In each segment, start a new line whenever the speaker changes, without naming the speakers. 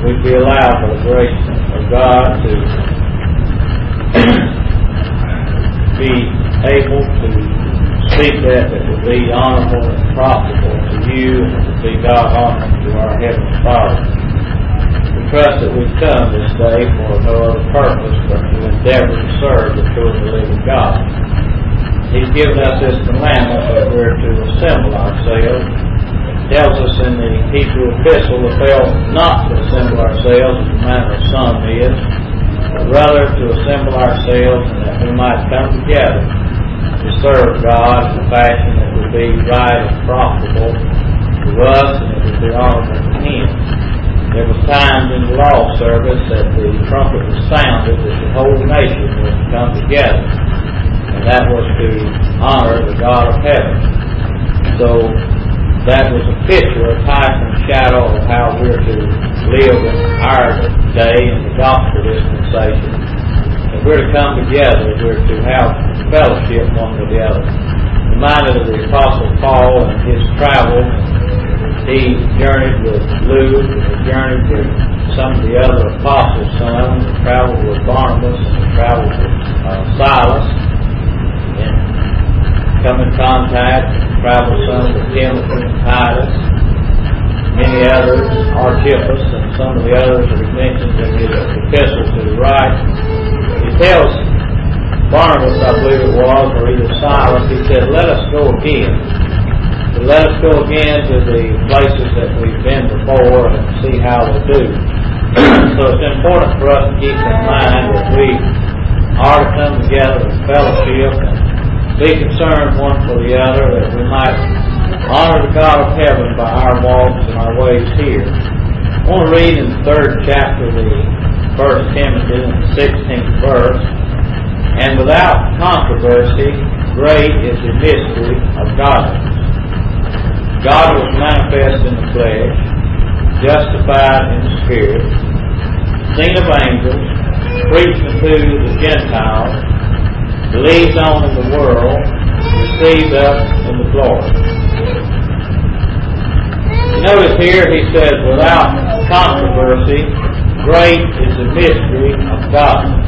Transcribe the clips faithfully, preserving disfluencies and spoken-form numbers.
we'd be allowed by the grace of God to be able to speak that that would be honorable and profitable to you, and to be God honoring to our Heavenly Father. We trust that we've come this day for no other purpose but to endeavor to serve the true and the living God. He's given us this commandment that we're to assemble ourselves. It tells us in the Hebrew epistle that we ought not to assemble ourselves as the manner of some is, but rather to assemble ourselves and that we might come together to serve God in a fashion that would be right and profitable to us, and it would be honorable to Him. There was times in the law service that the trumpet was sounded that the whole nation was to come together, and that was to honor the God of heaven. So that was a picture, a type and shadow of how we're to live in our day in the gospel dispensation. If we're to come together, we're to have fellowship one with the other. Reminded of the Apostle Paul and his travels. He journeyed with Luke, and he journeyed with some of the other apostles' sons, and traveled with Barnabas, and he traveled with uh, Silas, and come in contact, and traveled some with Timothy and Titus, many others, Archippus, and some of the others that he mentions in his epistles to the right. He tells Barnabas, I believe it was, or either Silas, he said, let us go again. So let us go again to the places that we've been before and see how they do. So it's important for us to keep in mind that we are to come together in fellowship and be concerned one for the other, that we might honor the God of heaven by our walks and our ways here. I want to read in the third chapter of the First Timothy, in the sixteenth verse. And without controversy, great is the mystery of godliness. God was manifest in the flesh, justified in the spirit, seen of angels, preached unto the Gentiles, believed on in the world, received up in the glory. Notice here he says, without controversy, great is the mystery of godliness.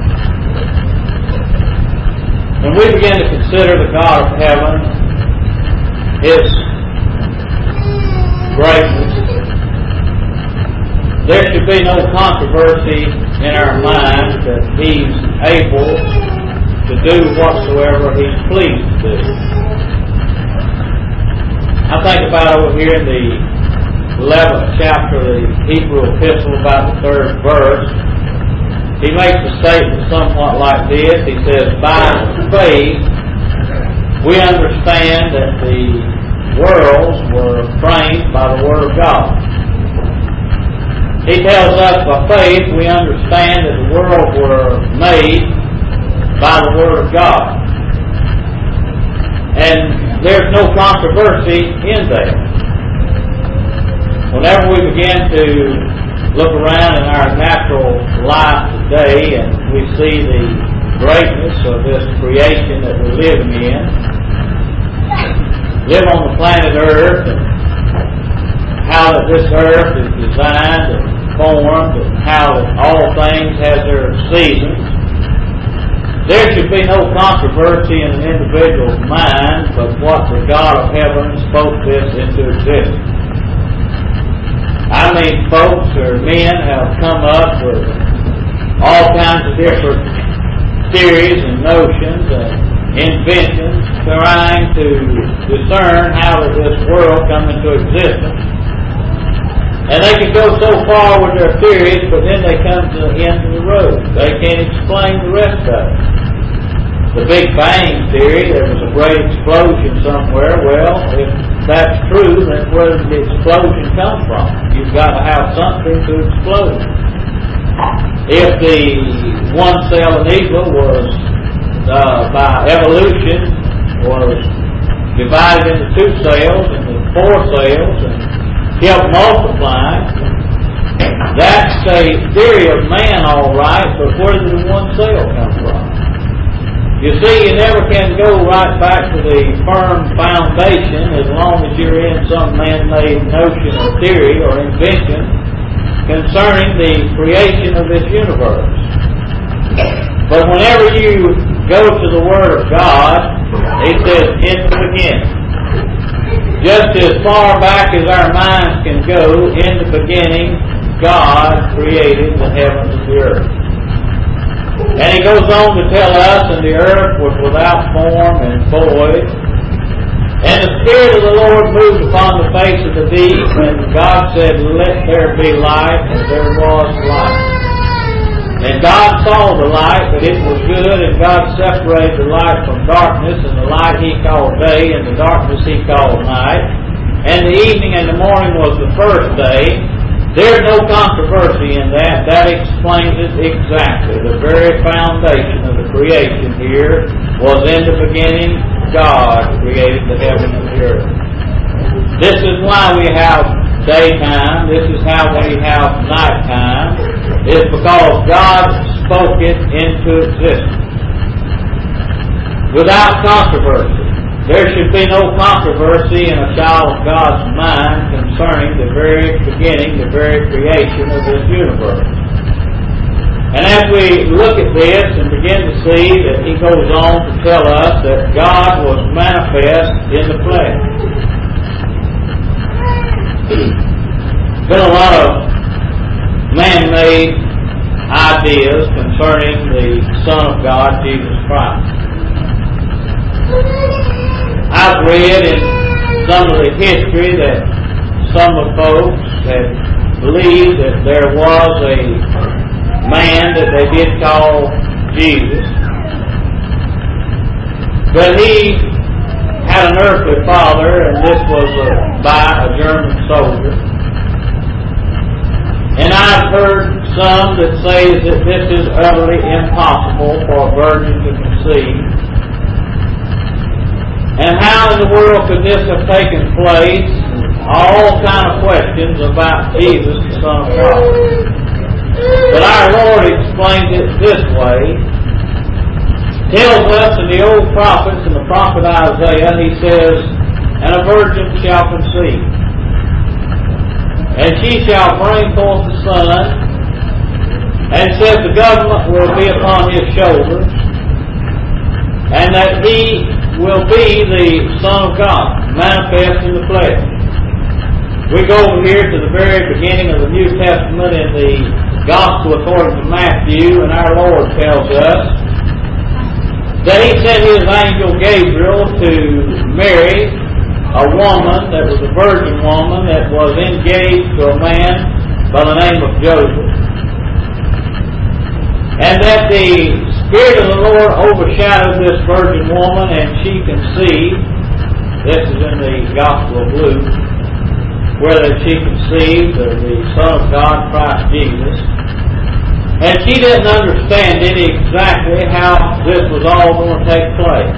When we begin to consider the God of heaven, His greatness, there should be no controversy in our minds that He's able to do whatsoever He's pleased to do. I think about over here in the eleventh chapter of the Hebrew epistle, about the third verse. He makes a statement somewhat like this. He says, by faith we understand that the worlds were framed by the Word of God. He tells us by faith we understand that the worlds were made by the Word of God. And there's no controversy in there. Whenever we begin to look around in our natural life today and we see the greatness of this creation that we're living in, live on the planet Earth, and how that this earth is designed and formed, and how that all things have their seasons, there should be no controversy in an individual's mind but what the God of heaven spoke this into existence. I mean, folks or men have come up with all kinds of different theories and notions and inventions trying to discern how did this world come into existence. And they can go so far with their theories, but then they come to the end of the road. They can't explain the rest of it. The Big Bang Theory, there was a great explosion somewhere. Well, if that's true, then where did the explosion come from? You've got to have something to explode. If the one cell enigma was, uh, by evolution, was divided into two cells and then four cells and kept multiplying, that's a theory of man, all right, but where did the one cell come from? You see, you never can go right back to the firm foundation as long as you're in some man-made notion or theory or invention. concerning the creation of this universe. But whenever you go to the Word of God, it says, in the beginning. Just as far back as our minds can go, in the beginning, God created the heavens and the earth. And He goes on to tell us, and the earth was without form and void. And the Spirit of the Lord moved upon the face of the deep, and God said, let there be light, and there was light. And God saw the light, that it was good, and God separated the light from darkness, and the light He called day, and the darkness He called night. And the evening and the morning was the first day. There's no controversy in that. That explains it exactly. The very foundation of the creation here was in the beginning, God created the heaven and the earth. This is why we have daytime. This is how we have nighttime. It's because God spoke it into existence. Without controversy. There should be no controversy in a child of God's mind concerning the very beginning, the very creation of this universe. And as we look at this and begin to see that He goes on to tell us that God was manifest in the flesh. There's been a lot of man-made ideas concerning the Son of God, Jesus Christ. I've read in some of the history that some of folks had believed that there was a man that they did call Jesus. But he had an earthly father, and this was a, by a German soldier. And I've heard some that say that this is utterly impossible for a virgin to conceive. And how in the world could this have taken place? All kind of questions about Jesus, the Son of God. But our Lord explains it this way. Tells us in the old prophets, in the prophet Isaiah, He says, and a virgin shall conceive, and she shall bring forth a son, and says the government will be upon his shoulders, and that he will be the Son of God, manifest in the flesh. We go over here to the very beginning of the New Testament in the Gospel according to Matthew, and our Lord tells us that He sent His angel Gabriel to Mary, a woman that was a virgin woman that was engaged to a man by the name of Joseph. And that the Spirit of the Lord overshadowed this virgin woman, and she conceived. This is in the Gospel of Luke, where that she conceived of the Son of God, Christ Jesus. And she didn't understand it exactly how this was all going to take place.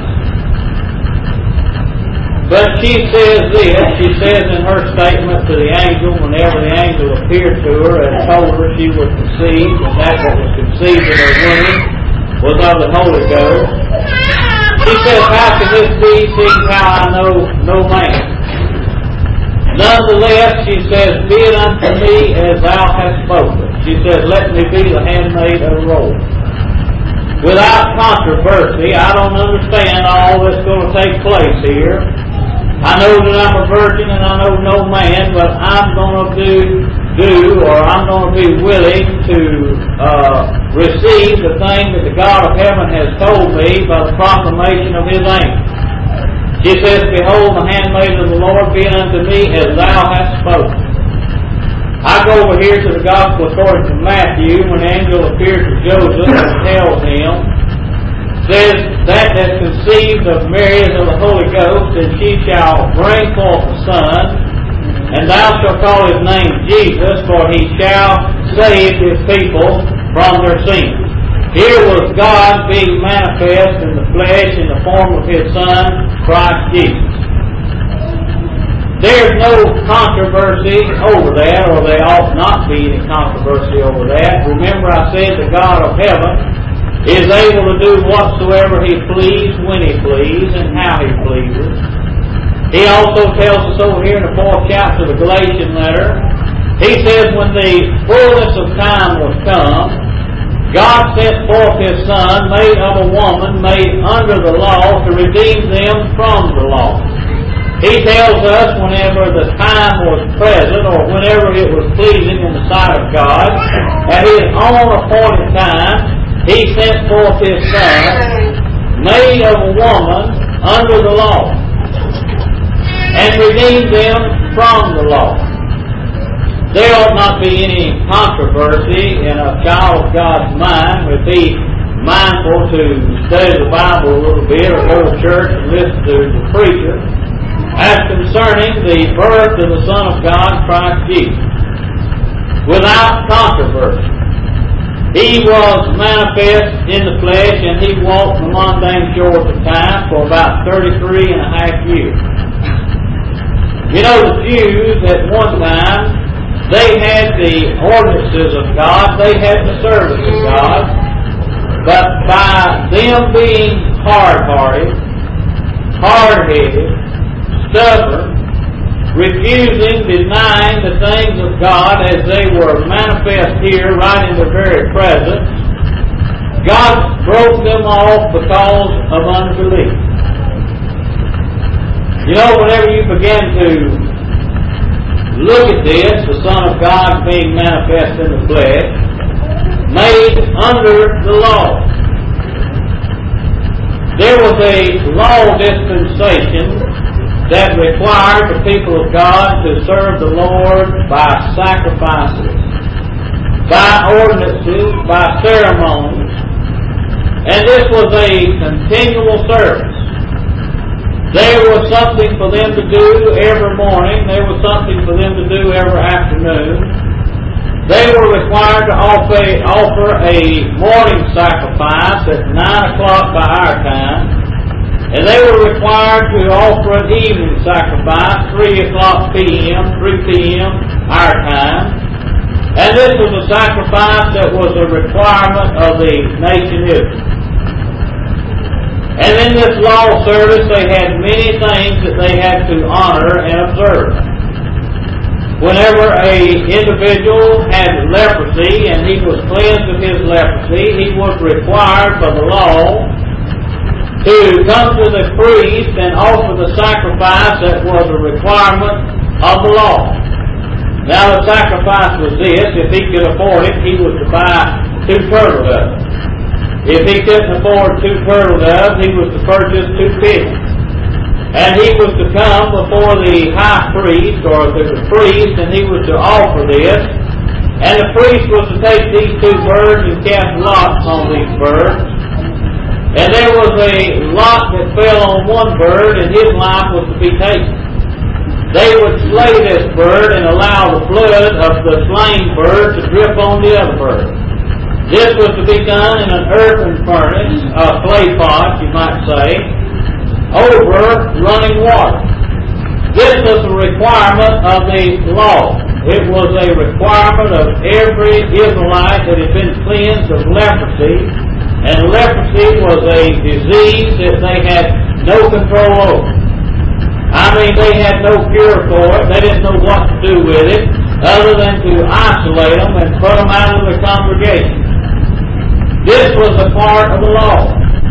But she says this, she says in her statement to the angel, whenever the angel appeared to her and told her she was conceived, and that what was conceived in her womb was of the Holy Ghost. She says, how can this be, seeing how I know no man? Nonetheless, she says, be it unto me as thou hast spoken. She says, let me be the handmaid of the Lord. Without controversy, I don't understand all that's going to take place here. I know that I'm a virgin and I know no man, but I'm going to do, do or I'm going to be willing to uh, receive the thing that the God of heaven has told me by the proclamation of His angel. She says, behold, the handmaid of the Lord, be it unto me as thou hast spoken. I go over here to the Gospel according to Matthew, when the angel appears to Joseph and tells him, says, that that conceived of Mary is of the Holy Ghost, and she shall bring forth a son, and thou shalt call his name Jesus, for he shall save his people from their sins. Here was God being manifest in the flesh in the form of His Son, Christ Jesus. There's no controversy over that, or there ought not be any controversy over that. Remember I said the God of heaven is able to do whatsoever He please, when He please, and how He pleases. He also tells us over here in the fourth chapter of the Galatian letter He says when the fullness of time was come, God sent forth His Son, made of a woman, made under the law, to redeem them from the law. He tells us whenever the time was present, or whenever it was pleasing in the sight of God, at His own appointed time, He sent forth His Son, made of a woman, under the law, and redeemed them from the law. There ought not be any controversy in a child of God's mind if he mindful to study the Bible a little bit or go to church and listen to the preacher as concerning the birth of the Son of God, Christ Jesus. Without controversy. He was manifest in the flesh, and He walked the mundane shores of time for about thirty-three and a half years. You know, the Jews at one time, they had the ordinances of God, they had the service of God, but by them being hard-hearted, hard-headed, stubborn, refusing, denying the things of God as they were manifest here right in their very presence, God broke them off because of unbelief. You know, whenever you begin to look at this, the Son of God being manifest in the flesh, made under the law. There was a law dispensation that required the people of God to serve the Lord by sacrifices, by ordinances, by ceremonies, and this was a continual service. There was something for them to do every morning. There was something for them to do every afternoon. They were required to offer, offer a morning sacrifice at nine o'clock by our time. And they were required to offer an evening sacrifice, three o'clock p.m., three p.m. our time. And this was a sacrifice that was a requirement of the nation Israel. And in this law service, they had many things that they had to honor and observe. Whenever a individual had leprosy and he was cleansed of his leprosy, he was required by the law to come to the priest and offer the sacrifice that was a requirement of the law. Now the sacrifice was this: if he could afford it, he was to buy two turtle doves. If he couldn't afford two turtle doves, he was to purchase two pigeons. And he was to come before the high priest, or the priest, and he was to offer this. And the priest was to take these two birds and cast lots on these birds. And there was a lot that fell on one bird, and his life was to be taken. They would slay this bird and allow the blood of the slain bird to drip on the other bird. This was to be done in an earthen furnace, a clay pot, you might say, over running water. This was a requirement of the law. It was a requirement of every Israelite that had been cleansed of leprosy, and leprosy was a disease that they had no control over. I mean, they had no cure for it. They didn't know what to do with it other than to isolate them and put them out of the congregation. This was a part of the law.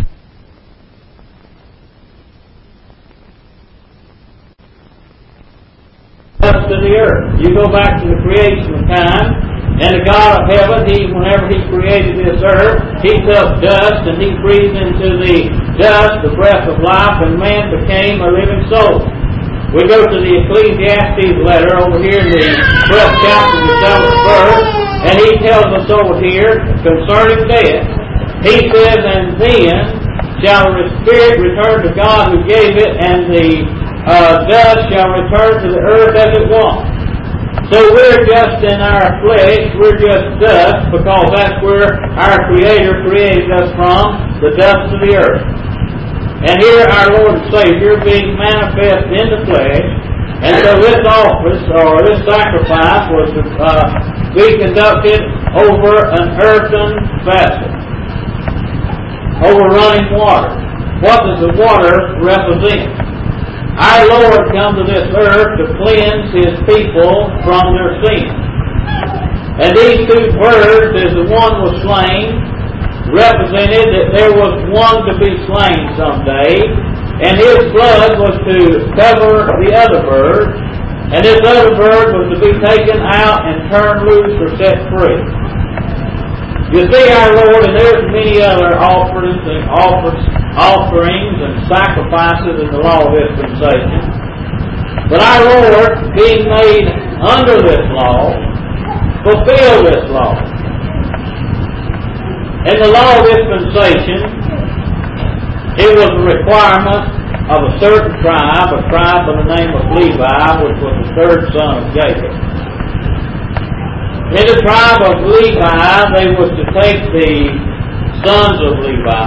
To the earth. You go back to the creation of time, and the God of heaven, He, whenever He created this earth, He took dust and He breathed into the dust the breath of life, and man became a living soul. We go to the Ecclesiastes letter over here in the twelfth chapter, the seventh verse, and he tells us over here concerning death. He says, and then shall the spirit return to God who gave it, and the uh, dust shall return to the earth as it was. So we're just in our flesh, we're just dust, because that's where our Creator created us from, the dust of the earth. And here our Lord and Savior being manifest in the flesh, and so this office, or this sacrifice, was to uh, be conducted over an earthen vessel, over running water. What does the water represent? Our Lord come to this earth to cleanse His people from their sins. And these two birds, as the one was slain, represented that there was one to be slain someday, and his blood was to cover the other bird, and this other bird was to be taken out and turned loose or set free. You see, our Lord, and there's many other offerings and offers, offerings and sacrifices in the law of dispensation, but our Lord, being made under this law, fulfilled this law. In the law of dispensation, it was a requirement of a certain tribe, a tribe by the name of Levi, which was the third son of Jacob. In the tribe of Levi, they was to take the sons of Levi,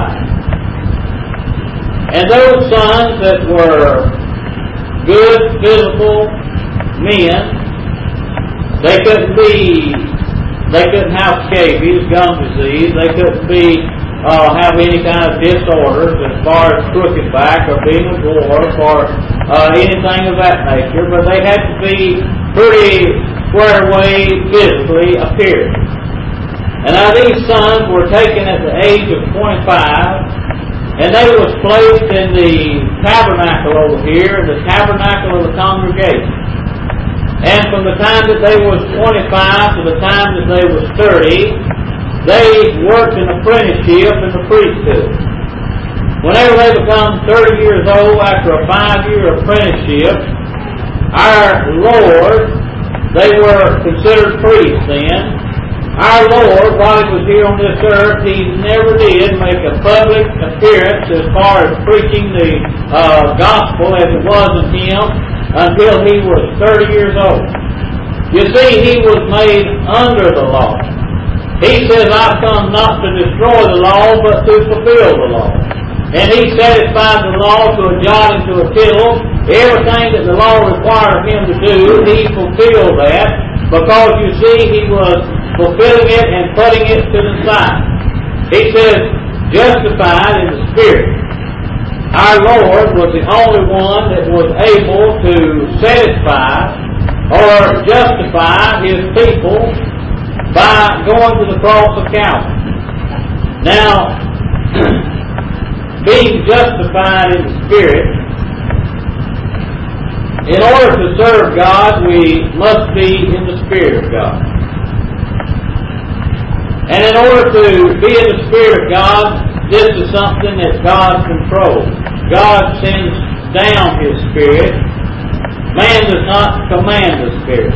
and those sons that were good, physical men, they couldn't be They couldn't have scabies, gum disease. They couldn't be uh, have any kind of disorders as far as crooked back or being a dwarf or uh, anything of that nature. But they had to be pretty square away physically appearing. And now these sons were taken at the age of twenty-five, and they was placed in the tabernacle over here, the tabernacle of the congregation. And from the time that they was twenty-five to the time that they was thirty, they worked an apprenticeship in the priesthood. Whenever they become thirty years old after a five-year apprenticeship, our Lord, they were considered priests then. Our Lord, while He was here on this earth, He never did make a public appearance as far as preaching the uh, gospel as it was in Him, until He was thirty years old. You see, He was made under the law. He says, I've come not to destroy the law, but to fulfill the law. And He satisfied the law to a jot and to a tittle. Everything that the law required Him to do, He fulfilled that, because you see, He was fulfilling it and putting it to the side. He says, justified in the Spirit. Our Lord was the only one that was able to satisfy or justify His people by going to the cross of Calvary. Now, being justified in the Spirit, in order to serve God, we must be in the Spirit of God. And in order to be in the Spirit of God, this is something that God controls. God sends down His Spirit. Man does not command the Spirit.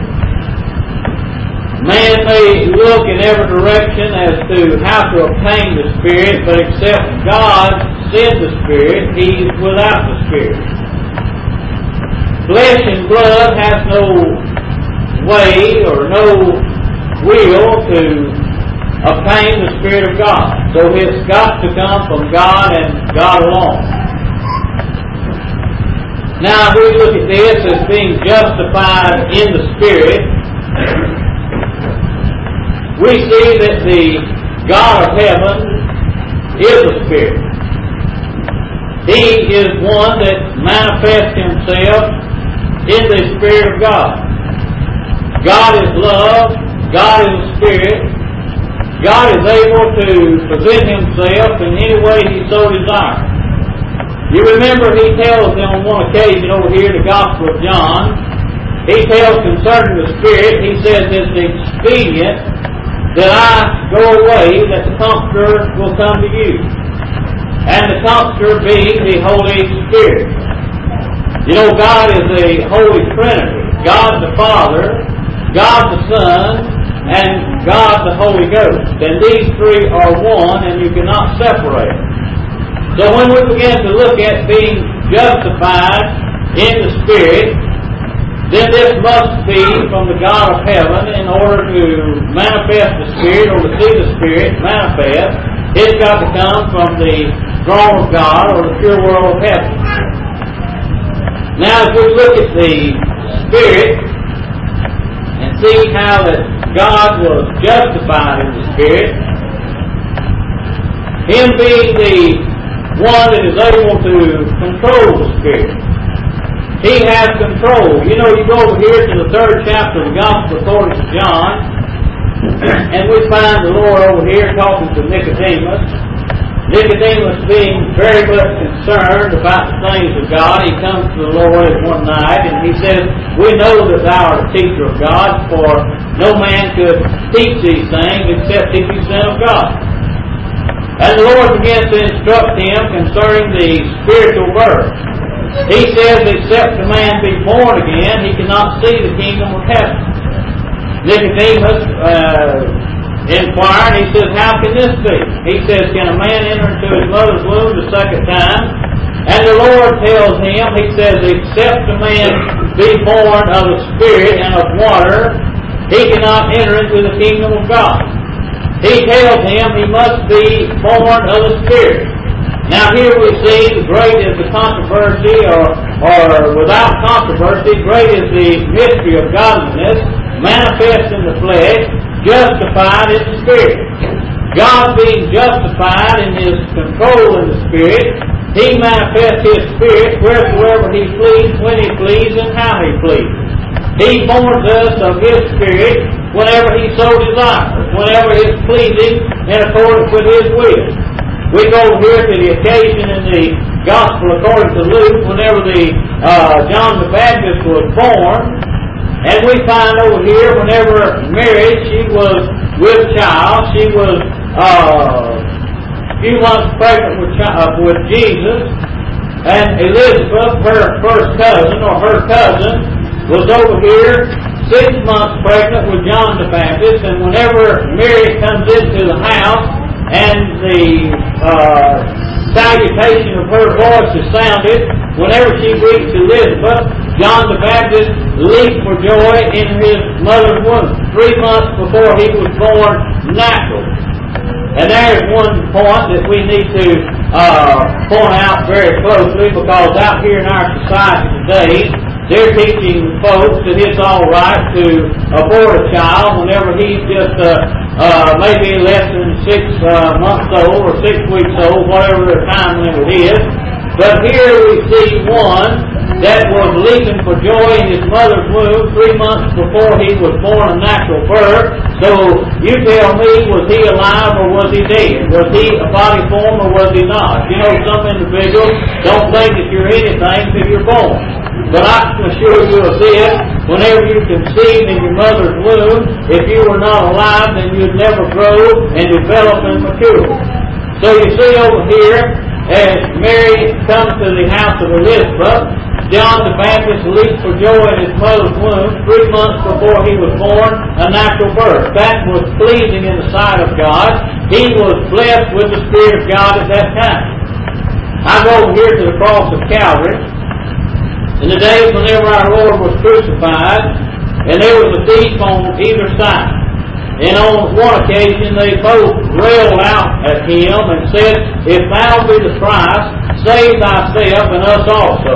Man may look in every direction as to how to obtain the Spirit, but except God sends the Spirit, He's without the Spirit. Flesh and blood has no way or no will to obtain the Spirit of God. So it's got to come from God and God alone. Now, if we look at this as being justified in the Spirit, we see that the God of heaven is a Spirit. He is one that manifests Himself in the Spirit of God. God is love. God is a Spirit. God is able to present Himself in any way He so desires. You remember He tells them on one occasion over here in the Gospel of John, He tells concerning the Spirit, He says it's expedient that I go away, that the Comforter will come to you. And the Comforter being the Holy Spirit. You know, God is a Holy Trinity. God the Father, God the Son, and God the Holy Ghost. And these three are one, and you cannot separate them. So when we begin to look at being justified in the Spirit, then this must be from the God of heaven in order to manifest the Spirit or to see the Spirit manifest. It's got to come from the throne of God or the pure world of heaven. Now, as we look at the Spirit and see how that God was justified in the Spirit, Him being the one that is able to control the Spirit. He has control. You know, you go over here to the third chapter of the Gospel according to John, And we find the Lord over here talking to Nicodemus. Nicodemus being very much concerned about the things of God, he comes to the Lord one night and he says, we know that thou art a teacher of God, for no man could teach these things except he be sent of God. And the Lord begins to instruct him concerning the spiritual birth. He says, except a man be born again, he cannot see the kingdom of heaven. Nicodemus uh, inquired, he says, how can this be? He says, can a man enter into his mother's womb the second time? And the Lord tells him, he says, except a man be born of the Spirit and of water, he cannot enter into the kingdom of God. He tells him he must be born of the Spirit. Now here we see, great is the controversy, or, or without controversy, great is the mystery of godliness, manifest in the flesh, justified in the Spirit. God being justified in His control in the Spirit, He manifests His Spirit wheresoever He pleases, when He pleases, and how He pleases. He forms us of His Spirit whenever He so desires, whenever it is pleasing in accordance with His will. We go here to the occasion in the Gospel according to Luke, whenever the uh, John the Baptist was born, and we find over here, whenever Mary, she was with child, she was uh, a few months pregnant with, uh, with Jesus, and Elizabeth, her first cousin, or her cousin, was over here six months pregnant with John the Baptist, and whenever Mary comes into the house, and the uh, salutation of her voice is sounded, whenever she greets Elizabeth, John the Baptist leaped for joy in his mother's womb, three months before he was born natural. And there's one point that we need to uh, point out very closely, because out here in our society today, they're teaching folks that it's all right to abort a child whenever he's just uh, uh, maybe less than six uh, months old or six weeks old, whatever the time limit is. But here we see one that was leaping for joy in his mother's womb three months before he was born a natural birth. So you tell me, was he alive or was he dead? Was he a body form or was he not? You know, some individuals don't think that you're anything until you're born. But I can assure you of this, whenever you conceived in your mother's womb, if you were not alive, then you'd never grow and develop and mature. So you see over here, as Mary comes to the house of Elizabeth, John the Baptist leaped for joy in his mother's womb three months before he was born a natural birth. That was pleasing in the sight of God. He was blessed with the Spirit of God at that time. I go over here to the cross of Calvary. In the days whenever our Lord was crucified, and there was a thief on either side. And on one occasion they both railed out at him and said, if thou be the Christ, save thyself and us also.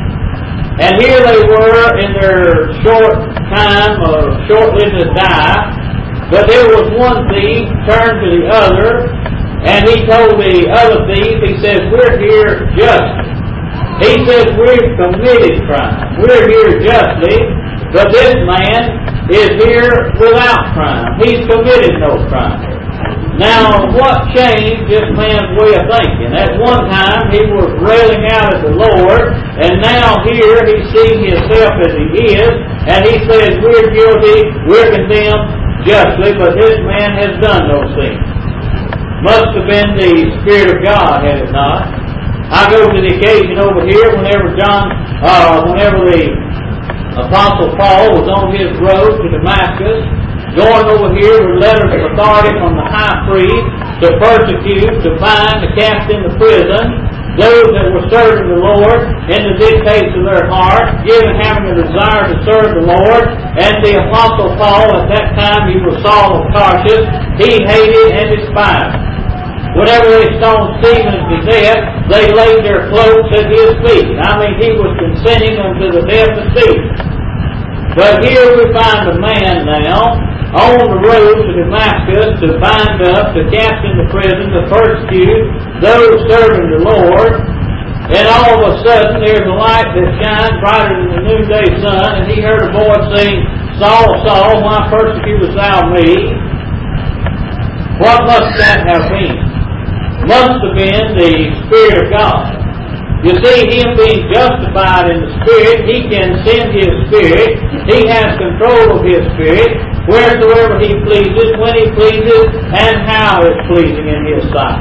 And here they were in their short time of short-lived to die, but there was one thief turned to the other, and he told the other thief, he says, we're here justly. He says, we've committed crime. We're here justly, but this man is here without crime. He's committed no crime. Now, what changed this man's way of thinking? At one time, he was railing out at the Lord, and now here he's seeing himself as he is, and he says, we're guilty, we're condemned justly, but this man has done those things. Must have been the Spirit of God, had it not. I go to the occasion over here whenever John, uh, whenever the Apostle Paul was on his road to Damascus, going over here with letters of authority from the high priest to persecute, to bind, to cast into prison those that were serving the Lord in the dictates of their heart, giving, having a desire to serve the Lord. And the Apostle Paul, at that time he was Saul of Tarsus, he hated and despised. Whenever they stoned Stephen to death, they laid their cloaks at his feet. I mean, he was consenting unto the death of Stephen. But here we find a man now on the road to Damascus to bind up, to cast into prison, to persecute those serving the Lord. And all of a sudden, there's a light that shines brighter than the noonday sun, and he heard a voice saying, Saul, Saul, why persecutest thou me? what must that have been? Must have been the Spirit of God. You see, Him being justified in the Spirit, He can send His Spirit. He has control of His Spirit wheresoever He pleases, when He pleases, and how it's pleasing in His sight.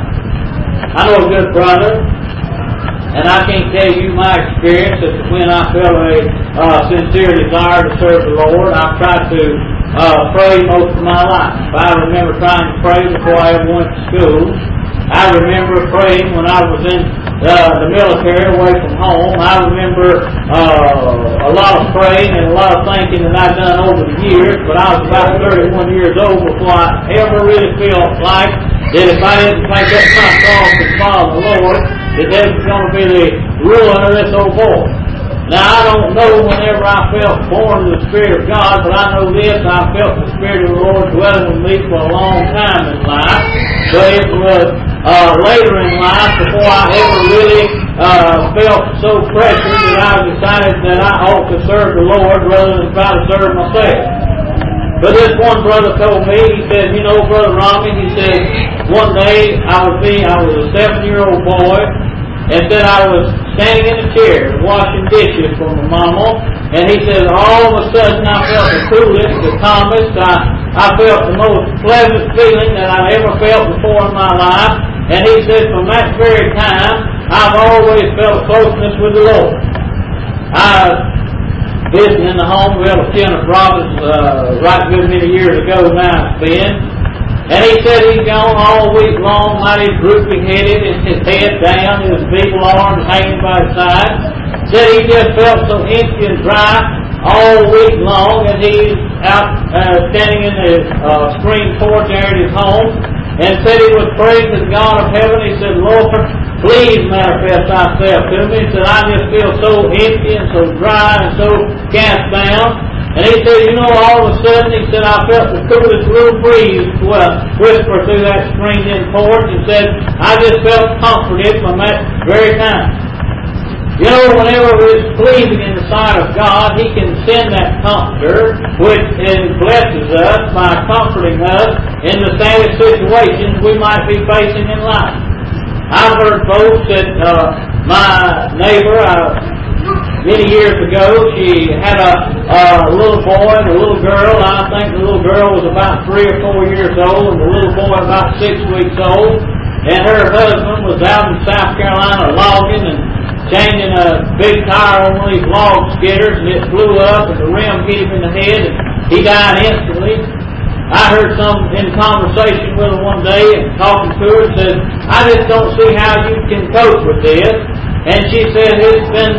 I know a good brother, and I can't tell you my experience as to when I felt a uh, sincere desire to serve the Lord. I've tried to uh, pray most of my life. I remember trying to pray before I ever went to school. I remember praying when I was in uh, the military away from home. I remember uh, a lot of praying and a lot of thinking that I've done over the years, but I was about thirty-one years old before I ever really felt like that if I didn't take up my cross and follow the Lord, that that was going to be the ruin of this old boy. Now, I don't know whenever I felt born of the Spirit of God, but I know this, I felt the Spirit of the Lord dwelling with me for a long time in life. But it was uh, later in life before I ever really uh, felt so precious that I decided that I ought to serve the Lord rather than try to serve myself. But this one brother told me, he said, you know, Brother Robbie, he said, one day I was being, I was a seven-year-old boy, and said I was standing in a chair washing dishes for my mama, and he said all of a sudden I felt the coolest, the calmest, I, I felt the most pleasant feeling that I've ever felt before in my life, and he said from that very time I've always felt closeness with the Lord. I was visiting in the home of Elder Kenneth Robbins uh, right good many years ago now it's been. And he said he's gone all week long, mighty droopy-headed, and his head down, his feeble arms hanging by his side. Said he just felt so empty and dry all week long, and he's out uh, standing in the uh, screen porch there at his home, and said he was praying to the God of heaven. He said, Lord, please manifest thyself to me. He said, I just feel so empty and so dry and so cast down. And he said, you know, all of a sudden, he said, I felt the coolest little breeze well, whisper through that screened-in porch, and said, I just felt comforted from that very time. You know, whenever it's pleasing in the sight of God, He can send that comforter, which blesses us by comforting us in the saddest situations we might be facing in life. I've heard folks that uh, my neighbor, uh, many years ago, she had a, a little boy and a little girl. I think the little girl was about three or four years old, and the little boy about six weeks old. And her husband was out in South Carolina logging and changing a big tire on one of these log skidders, and it blew up, and the rim hit him in the head, and he died instantly. I heard some in conversation with her one day and talking to her and said, I just don't see how you can cope with this. And she said, it's been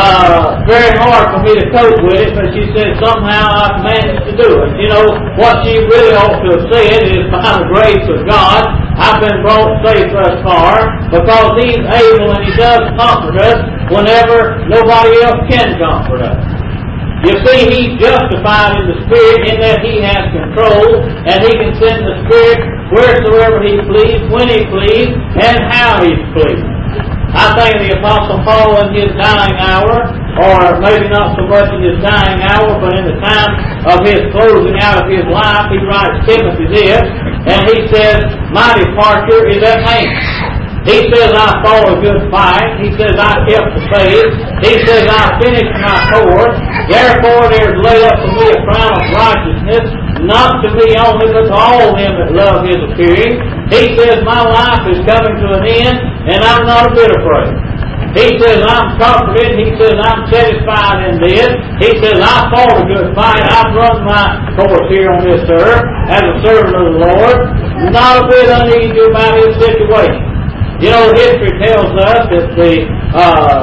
uh, very hard for me to cope with it, but she said, somehow I've managed to do it. You know, what she really ought to have said is, by the grace of God, I've been brought safe thus far, because He's able and He does comfort us whenever nobody else can comfort us. You see, He's justified in the Spirit in that He has control, and He can send the Spirit wheresoever He please, when He please, and how He please. I think the Apostle Paul in his dying hour, or maybe not so much in his dying hour, but in the time of his closing out of his life, he writes Timothy this, and he says, my departure is at hand. He says, I fought a good fight. He says, I kept the faith. He says, I finished my course. Therefore, there is laid up for me a crown of righteousness, not to me only, but to all them that love His appearing. He says, my life is coming to an end, and I'm not a bit afraid. He says, I'm comforted. He says, I'm satisfied in this. He says, I fought a good fight. I've run my course here on this earth as a servant of the Lord. Not a bit uneasy about his situation. You know, history tells us that the uh,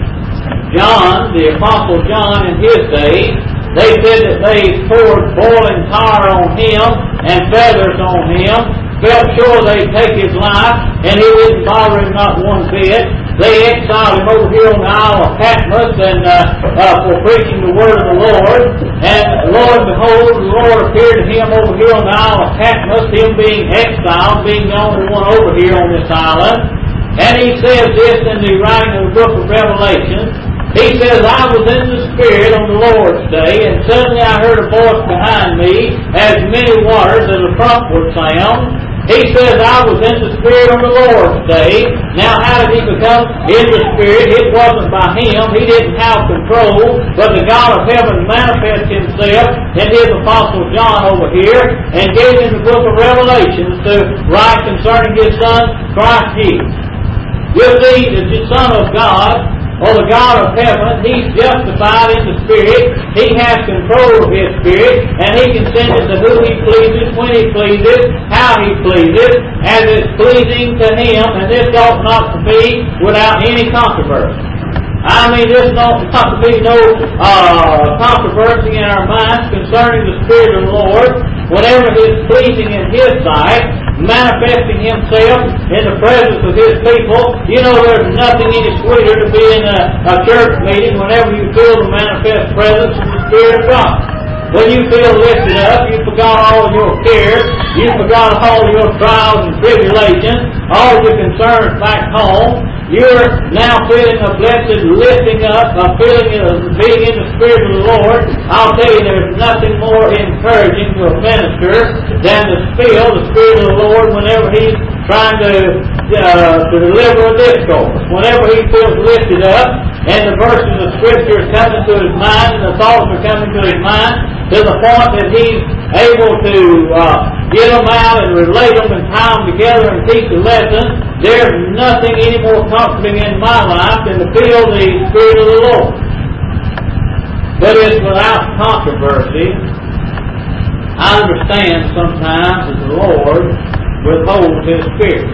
John, the Apostle John in his day, they said that they poured boiling tar on him and feathers on him, felt sure they'd take his life, and he didn't bother him not one bit. They exiled him over here on the Isle of Patmos and uh, uh, for preaching the word of the Lord. And lo and behold, the Lord appeared to him over here on the Isle of Patmos, him being exiled, being the only one over here on this island. And he says this in the writing of the book of Revelation. He says, I was in the Spirit on the Lord's day, and suddenly I heard a voice behind me, as many waters as a trumpet would sound. He says, I was in the Spirit of the Lord today. Now how did he become in the Spirit? It wasn't by him. He didn't have control. But the God of heaven manifested himself in his Apostle John over here and gave him the book of Revelation to write concerning his Son, Christ Jesus. You see, the Son of God, or the God of heaven, He's justified in the Spirit. He has control of His Spirit, and He can send it to who He pleases, when He pleases, how He pleases, as it's pleasing to Him, and this ought not to be without any controversy. I mean, there's not, not to be no uh, controversy in our minds concerning the Spirit of the Lord whenever He's pleasing in His sight, manifesting Himself in the presence of His people. You know, there's nothing any sweeter to be in a, a church meeting whenever you feel the manifest presence of the Spirit of God. When you feel lifted up, you forgot all of your cares, you forgot all of your trials and tribulations, all of your concerns back home. You're now feeling a blessed lifting up, a feeling of being in the Spirit of the Lord. I'll tell you, there's nothing more encouraging to a minister than to feel the Spirit of the Lord whenever he's trying to, uh, to deliver a discourse. Whenever he feels lifted up, and the verses of Scripture is coming to his mind, and the thoughts are coming to his mind, to the point that he's able to uh, get them out and relate them and tie them together and teach a lesson. There's nothing any more comforting in my life than to feel the Spirit of the Lord. But it's without controversy. I understand sometimes that the Lord withholds His Spirit.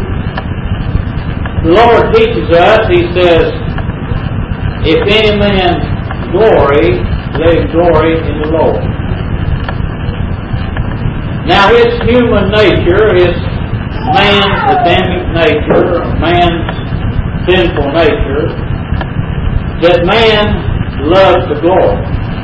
The Lord teaches us, He says, if any man glory, let him glory in the Lord. Now his human nature, his man's Adamic nature, man's sinful nature, that man loves to glory.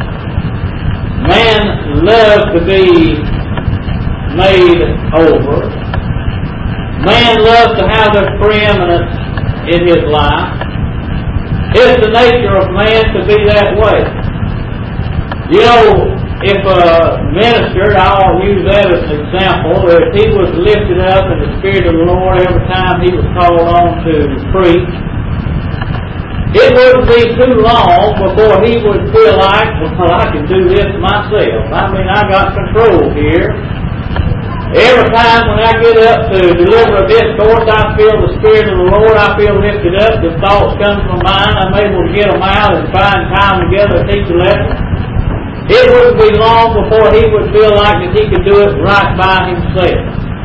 Man loves to be made over. Man loves to have the preeminence in his life. It's the nature of man to be that way. You know, if a minister, I'll use that as an example, if he was lifted up in the Spirit of the Lord every time he was called on to preach, it wouldn't be too long before he would feel like, well, I can do this myself. I mean, I got control here. Every time when I get up to deliver a discourse, I feel the Spirit of the Lord, I feel lifted up, the thoughts come to my mind, I'm able to get them out and find time together to teach a lesson. It wouldn't be long before he would feel like that he could do it right by himself.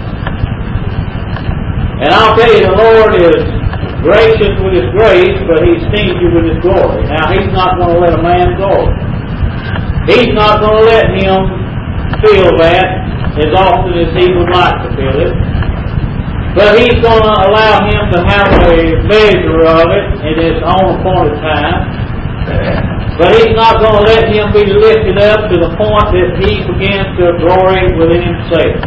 And I'll tell you, the Lord is gracious with His grace, but He's stingy with His glory. Now, He's not going to let a man glory. He's not going to let him feel that as often as he would like to feel it. But He's going to allow him to have a measure of it in His own appointed time. But He's not going to let him be lifted up to the point that he begins to glory within himself.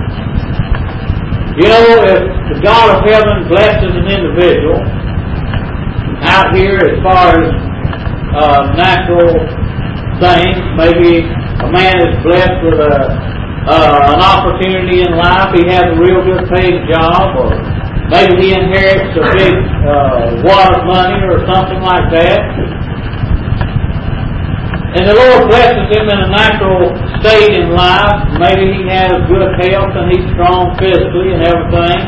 You know, if the God of heaven blesses an individual out here as far as uh, natural things, maybe a man is blessed with a Uh, an opportunity in life, he has a real good paid job, or maybe he inherits a big uh, wad of money or something like that. And the Lord blesses him in a natural state in life. Maybe he has good health and he's strong physically and everything.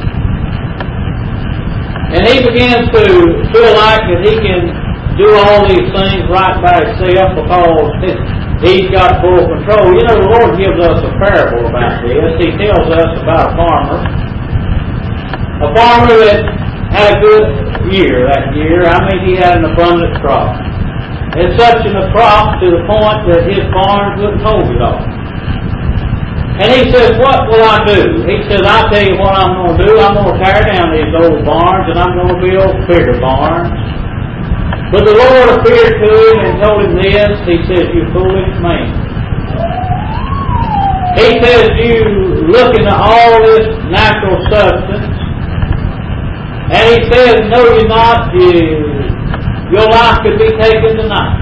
And he begins to feel like that he can do all these things right by himself because his He's got full control. You know, the Lord gives us a parable about this. He tells us about a farmer. A farmer that had a good year that year. I mean, he had an abundant crop. And such in a crop to the point that his barns wouldn't hold it all. And he says, what will I do? He says, I'll tell you what I'm going to do. I'm going to tear down these old barns and I'm going to build bigger barns. But the Lord appeared to him and told him this. He says, you foolish man. He says, you look into all this natural substance. And he says, know you not, you, your life could be taken tonight.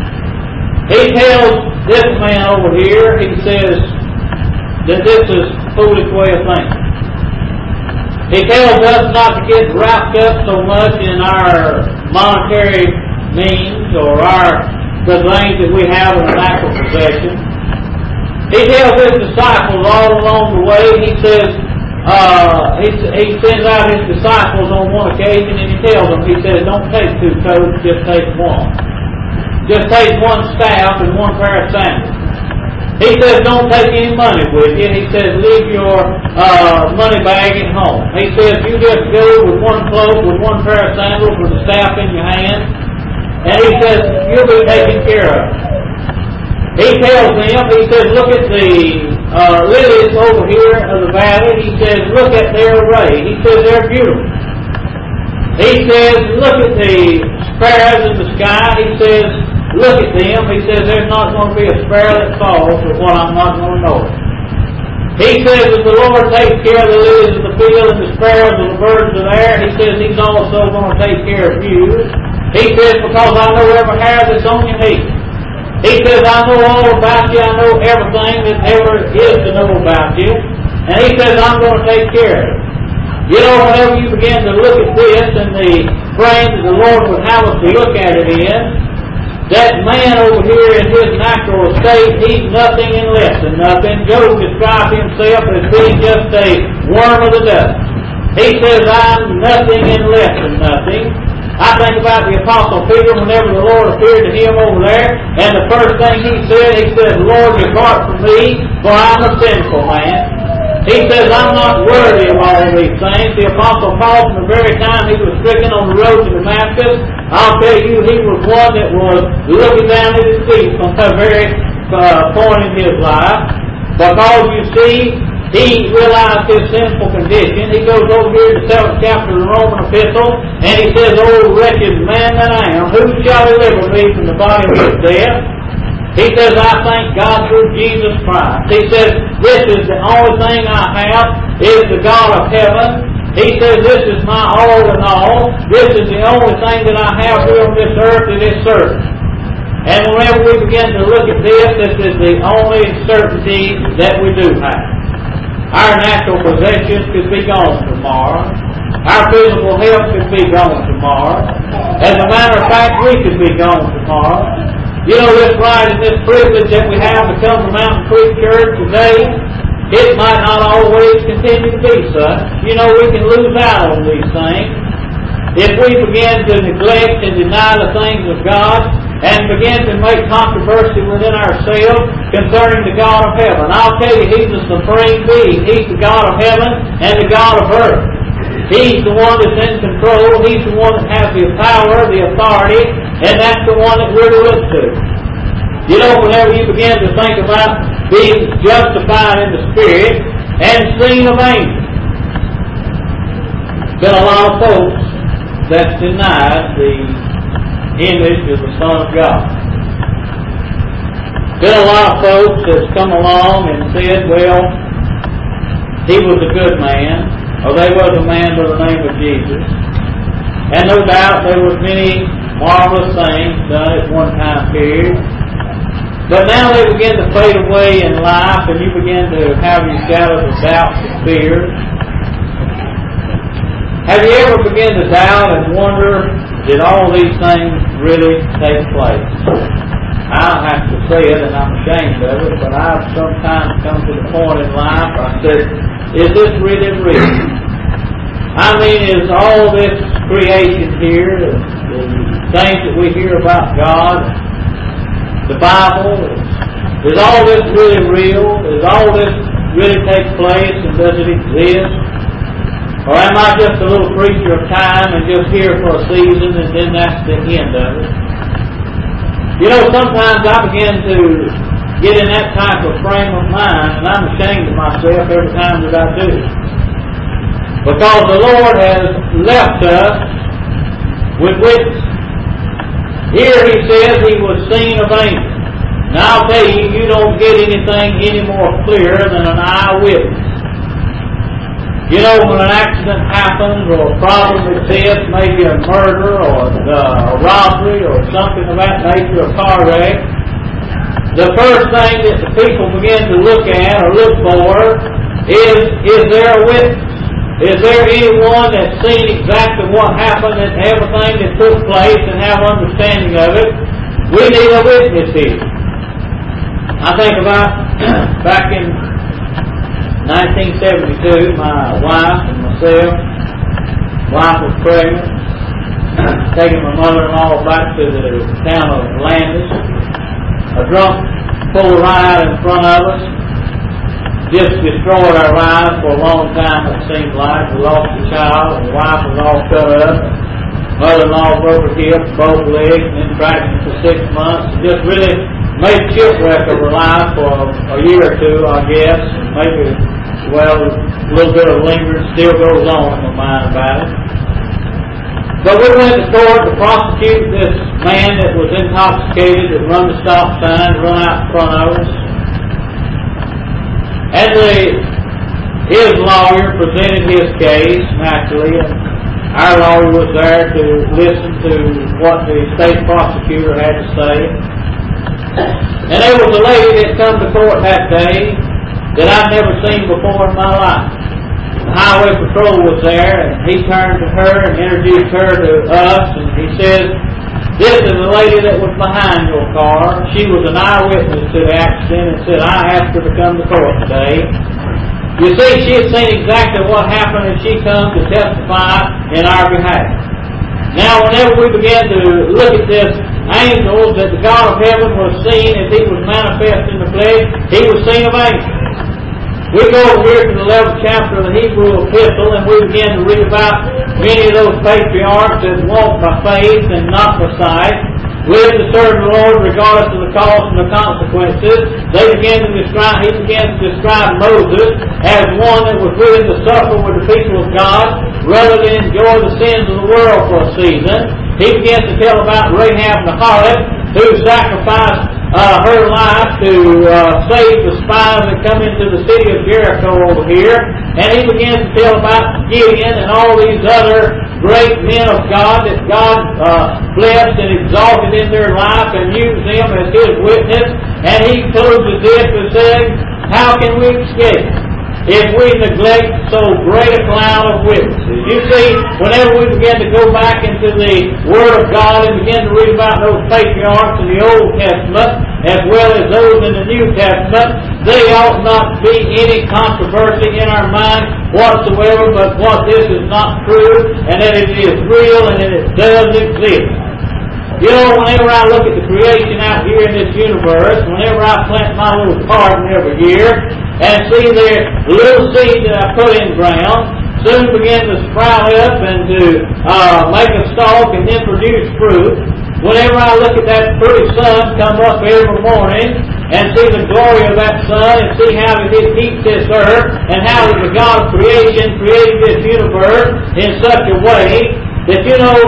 He tells this man over here, he says, that this is foolish way of thinking. He tells us not to get wrapped up so much in our monetary means or our the things that we have in our natural possession. He tells his disciples all along the way, he says, uh, he, he sends out his disciples on one occasion and he tells them, he says, don't take two coats, just take one. Just take one staff and one pair of sandals. He says, don't take any money with you. He says, leave your uh, money bag at home. He says, you just go with one cloak, with one pair of sandals, with a staff in your hand. And he says, you'll be taken care of. He tells them, he says, look at the uh, lilies over here of the valley. He says, look at their array. He says, they're beautiful. He says, look at the sparrows in the sky. He says, look at them. He says, there's not going to be a sparrow that falls for what I'm not going to know. He says, if the Lord takes care of the lilies of the field and the sparrows and the birds of the air, he says, he's also going to take care of you. He says, because I know every hair that's on your head. He says, I know all about you. I know everything that ever is to know about you. And he says, I'm going to take care of it. You know, whenever you begin to look at this and the frame that the Lord would have us to look at it in, that man over here in his natural estate, he's nothing and less than nothing. Job describes himself as being just a worm of the dust. He says, I'm nothing and less than nothing. I think about the Apostle Peter whenever the Lord appeared to him over there, and the first thing he said, he said, Lord, depart from me, for I'm a sinful man. He says, I'm not worthy of all these things. The Apostle Paul, from the very time he was stricken on the road to Damascus, I'll tell you, he was one that was looking down at his feet from the very uh, point in his life. Because you see, he realized his sinful condition. He goes over here to the seventh chapter of the Roman epistle, and he says, oh, wretched man that I am, who shall deliver me from the body of this death? He says, I thank God through Jesus Christ. He says, this is the only thing I have, is the God of heaven. He says, this is my all in all. This is the only thing that I have here on this earth that is certain. And whenever we begin to look at this, this is the only certainty that we do have. Our natural possessions could be gone tomorrow. Our physical health could be gone tomorrow. As a matter of fact, we could be gone tomorrow. You know, this right and this privilege that we have to come to Mountain Creek Church today, it might not always continue to be such. You know, we can lose out on these things. If we begin to neglect and deny the things of God and begin to make controversy within ourselves concerning the God of heaven. I'll tell you, He's the supreme being. He's the God of heaven and the God of earth. He's the one that's in control. He's the one that has the power, the authority, and that's the one that we're to look to. You know, whenever you begin to think about being justified in the Spirit and seen of angels, been a lot of folks that's denied the image of the Son of God. Been a lot of folks that's come along and said, well, he was a good man, or they was a man by the name of Jesus. And no doubt there was many marvelous things done at one time period. But now they begin to fade away in life, and you begin to have these shadows of doubts and fears. Have you ever begun to doubt and wonder, did all these things really take place? I have to say it, and I'm ashamed of it, but I've sometimes come to the point in life I said, is this really real? I mean, is all this creation here, the, the things that we hear about God, the Bible, is, is all this really real? Does all this really take place, and does it exist? Or am I just a little creature of time and just here for a season and then that's the end of it? You know, sometimes I begin to get in that type of frame of mind, and I'm ashamed of myself every time that I do. Because the Lord has left us with witness. Here He says He was seen of angels. Now I'll tell you, you don't get anything any more clear than an eyewitness. You know, when an accident happens or a problem exists, maybe a murder or uh, a robbery or something of that nature, a car wreck, the first thing that the people begin to look at or look for is, is there a witness? Is there anyone that's seen exactly what happened and everything that took place and have understanding of it? We need a witness here. I think about back in nineteen seventy-two, my wife and myself, wife was pregnant, taking my mother-in-law back to the town of Landis. A drunk pulled right out in front of us. Just destroyed our lives for a long time, it seemed like. We lost a child, and the wife was all cut up. Mother-in-law broke her hip, both legs, and then practiced for six months. And just really made shipwreck of her life for a, a year or two, I guess. Maybe, well, a little bit of lingering still goes on in my mind about it. But we went to court to prosecute this man that was intoxicated, that run the stop sign, run out in front of us. And the, his lawyer presented his case, naturally, and our lawyer was there to listen to what the state prosecutor had to say. And there was a lady that come to court that day that I'd never seen before in my life. The highway patrol was there, and he turned to her and introduced her to us, and he said, "This is the lady that was behind your car. She was an eyewitness to the accident and said, I asked her to come to court today." You see, she had seen exactly what happened and she come to testify in our behalf. Now, whenever we began to look at this angel that the God of heaven was seen as he was manifest in the flesh, he was seen of angels. We go over here to the eleventh chapter of the Hebrew epistle and we begin to read about many of those patriarchs that walked by faith and not by sight, lived to serve the Lord regardless of the cost and the consequences. They began to describe, he began to describe Moses as one that was willing to suffer with the people of God rather than enjoy the sins of the world for a season. He began to tell about Rahab the harlot, who sacrificed uh, her life to uh, save the spies that come into the city of Jericho over here. And he began to tell about Gideon and all these other great men of God that God uh, blessed and exalted in their life and used them as his witness. And he closes this with saying, how can we escape if we neglect so great a cloud of witnesses? You see, whenever we begin to go back into the Word of God and begin to read about those patriarchs in the Old Testament as well as those in the New Testament, they ought not be any controversy in our mind whatsoever, but what this is not true and that it is real and that it does exist. You know, whenever I look at the creation out here in this universe, whenever I plant my little garden every year and see the little seed that I put in ground soon begin to sprout up and to uh, make a stalk and then produce fruit, whenever I look at that pretty sun come up every morning and see the glory of that sun and see how it heats this earth and how the God of creation created this universe in such a way that, you know,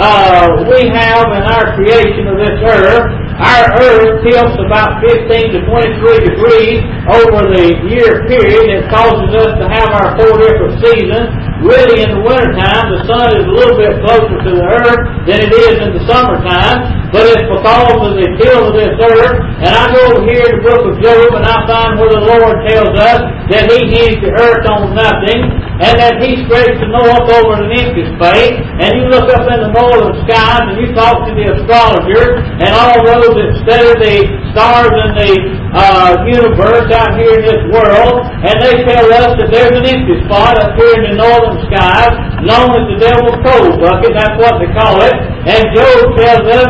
uh, we have in our creation of this earth, our earth tilts about fifteen to twenty-three degrees over the year period. It causes us to have our four different seasons. Really, in the wintertime, the sun is a little bit closer to the earth than it is in the summertime. But it's because of the tilt of this earth. And I go over here in the book of Job and I find where the Lord tells us that He heaves the earth on nothing and that He spreads the north over an empty space. And you look up in the northern skies and you talk to the astrologers and all those that study the stars in the uh, universe out here in this world, and they tell us that there's an empty spot up here in the northern skies known as the devil's coal bucket. That's what they call it. And Job tells us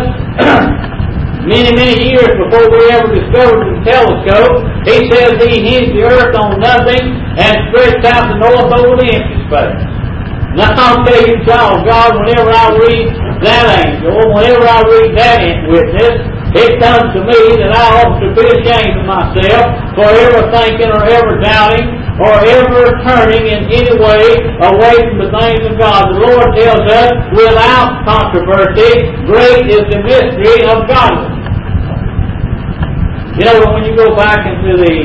many, many years before we ever discovered the telescope, he says he heaves the earth on nothing and spreads out the north over the empty space. Now I'll tell you, child of God, whenever I read that angel, whenever I read that witness, it comes to me that I ought to be ashamed of myself for ever thinking or ever doubting or ever turning in any way away from the things of God. The Lord tells us, without controversy, great is the mystery of godliness. You know, when you go back into the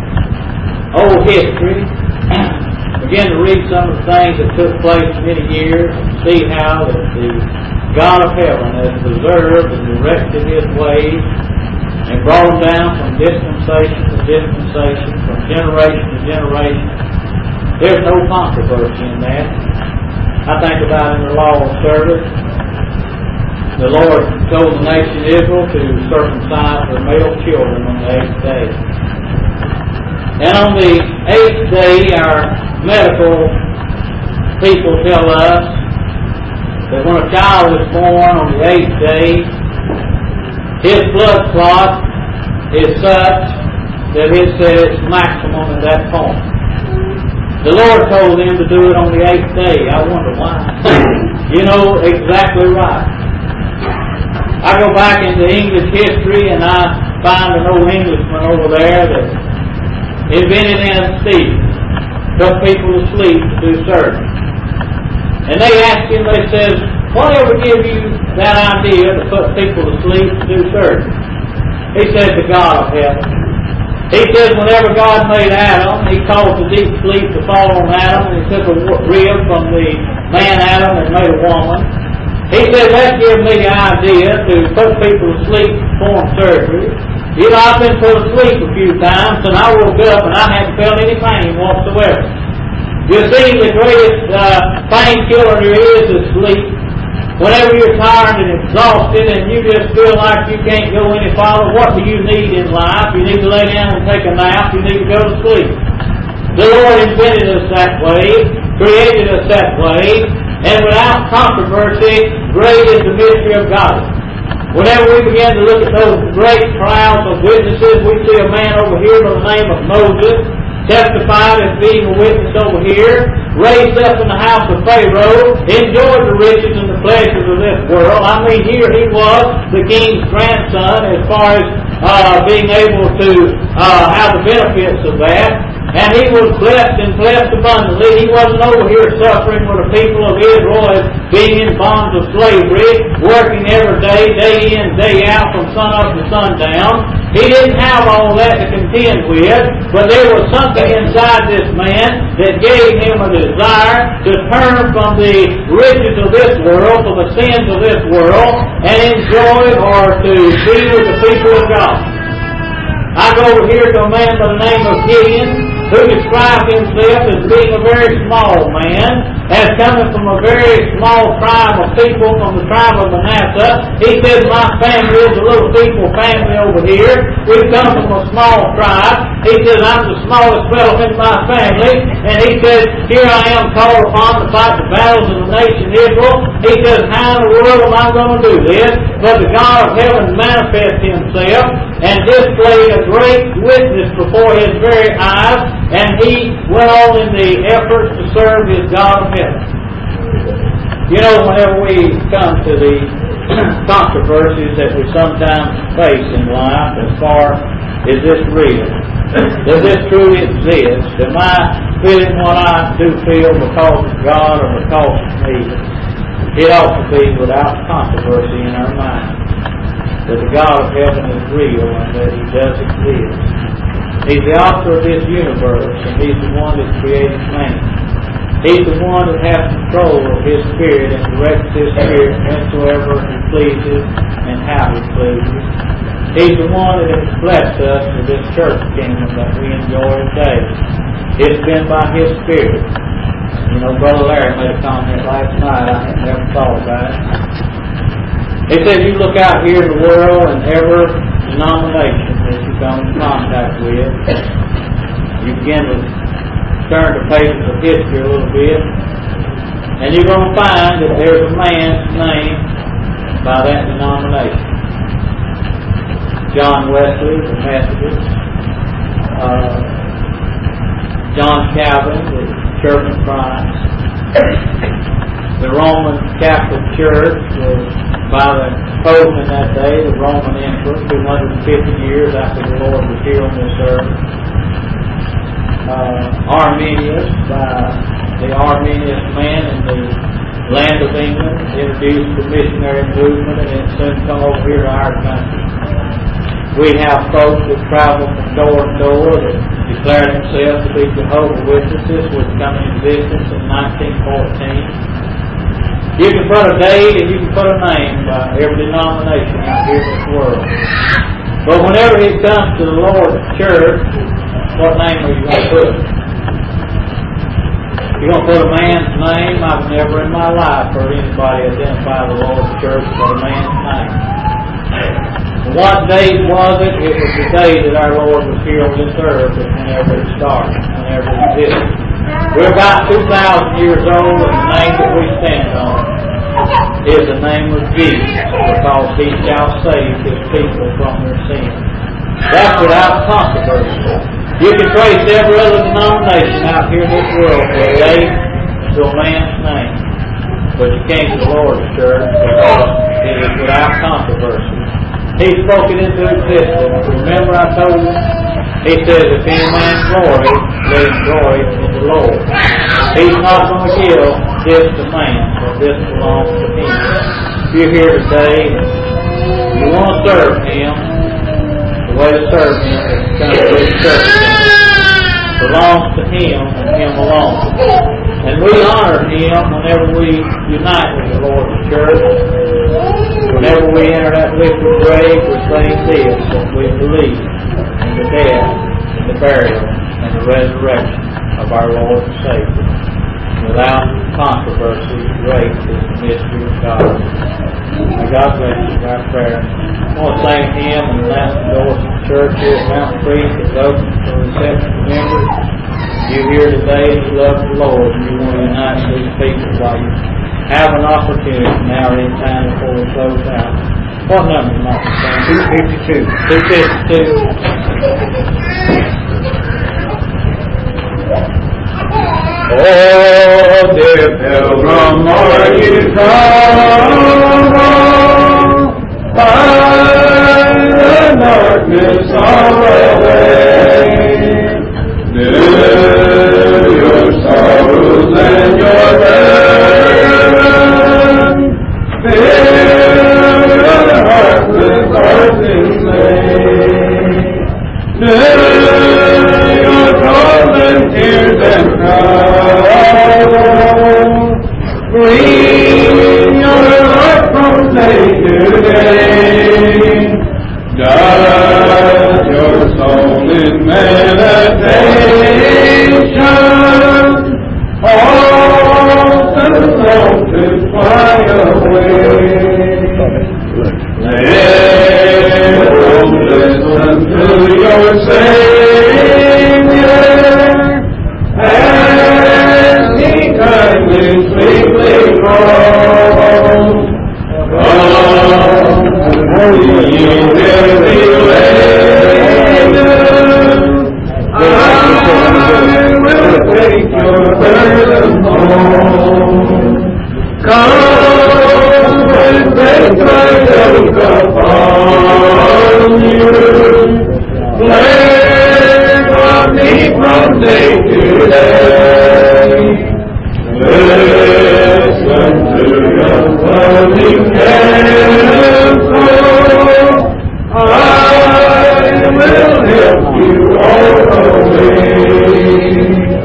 old history, begin to read some of the things that took place many years and see how that the God of heaven has preserved and directed His ways and brought them down from dispensation to dispensation, from generation to generation. There's no controversy in that. I think about in the law of service, the Lord told the nation Israel to circumcise their male children on the eighth day. And on the eighth day, our medical people tell us that when a child is born on the eighth day, his blood clot is such that it says maximum at that point. The Lord told them to do it on the eighth day. I wonder why. You know exactly right. I go back into English history and I find an old Englishman over there that invented anesthesia, took people to sleep to do surgery. And they asked him, they said, whatever gave you that idea to put people to sleep to do surgery? He said, the God of heaven. He says whenever God made Adam, He caused the deep sleep to fall on Adam, and He took a rib from the man Adam and made a woman. He said that gave me the idea to put people to sleep to perform surgery. You know, I've been put to sleep a few times, and I woke up and I hadn't felt any pain whatsoever. You see, the greatest uh, painkiller there is is sleep. Whenever you're tired and exhausted and you just feel like you can't go any farther, what do you need in life? You need to lay down and take a nap. You need to go to sleep. The Lord invented us that way, created us that way, and without controversy, great is the mystery of God. Whenever we begin to look at those great crowds of witnesses, we see a man over here by the name of Moses, testified as being a witness over here, raised up in the house of Pharaoh, enjoyed the riches and the pleasures of this world. I mean, here he was, the king's grandson, as far as uh, being able to uh, have the benefits of that. And he was blessed and blessed abundantly. He wasn't over here suffering with the people of Israel as being in bonds of slavery, working every day, day in, day out, from sun up to sundown. He didn't have all that to contend with, but there was something inside this man that gave him a desire to turn from the riches of this world, from the sins of this world, and enjoy or to be with the people of God. I go over here to a man by the name of Gideon, who described himself as being a very small man, as coming from a very small tribe of people from the tribe of Manasseh. He says, my family is a little people family over here. We come from a small tribe. He says, I'm the smallest fellow in my family. And he says, here I am called upon to fight the battles of the nation Israel. He says, how in the world am I going to do this? But the God of heaven manifested Himself and displayed a great witness before His very eyes. And he went on in the efforts to serve his God of heaven. You know, whenever we come to the controversies that we sometimes face in life, as far as this real, does this truly exist? Am I feeling what I do feel because of God or because of me? It ought to be without controversy in our mind that the God of heaven is real and that He does exist. He's the author of this universe, and He's the one that created man. He's the one that has control of His Spirit and directs His Spirit whensoever He pleases and how He pleases. He's the one that has blessed us with this church kingdom that we enjoy today. It's been by His Spirit. You know, Brother Larry made a comment last night. I had never thought about it. He said, you look out here in the world and every denomination that you come in contact with, you begin to turn the pages of history a little bit, and you're going to find that there's a man's name by that denomination. John Wesley, the Methodist, uh, John Calvin, the Church of Christ, the Roman Catholic Church was by the Pope in that day, the Roman Emperor, two hundred fifty years after the Lord was here on this earth. Uh, Arminius, by the Arminius man in the land of England, introduced the missionary movement, and it soon come over here to our country. We have folks that travel from door to door that declare themselves to be Jehovah's Witnesses, which come in existence in nineteen fourteen. You can put a date and you can put a name by every denomination out here in this world. But whenever it comes to the Lord's church, what name are you going to put? You're going to put a man's name. I've never in my life heard anybody identify the Lord's church by a man's name. What date was it? It was the day that our Lord was here on this earth, and whenever it started, whenever it existed. We're about two thousand years old, and the name that we stand on is the name of Jesus, because He shall save His people from their sins. That's without controversy. You can trace every other denomination out here in this world for a date to a man's name, but you can't to the Lord's church because it is without controversy. He spoke it into existence. Remember I told you? He says, if any man glory, let him glory in the Lord. He's not going to give this to man, but this belongs to Him. If you're here today and you want to serve Him, the way to serve Him is to come to this church. It belongs to Him and Him alone. And we honor Him whenever we unite with the Lord's church. Whenever we enter that liquid grave, we're saying this, that we believe in the death, and the burial, and the resurrection of our Lord and Savior. Without controversy, great is the mystery of God. May God bless you. Our prayer. I want to thank Him and announce the doors of the church here at Mount Creek is open for reception of members. You're here today and you love the Lord and you want to unite with these people while you have an opportunity now or any time before we close out. What number you might be saying? two fifty-two. two fifty-two.
Oh, dear pilgrim, are you come by the darkness of the way? Do your sorrows and your burden fill your heart with heart's dismay. Do your golden tears and bring your life from day to day. Does your soul in meditation often long to fly away? Little listen to your Savior as He kindly, sweetly calls. Come, you weary laden, I will take your burden home. Come.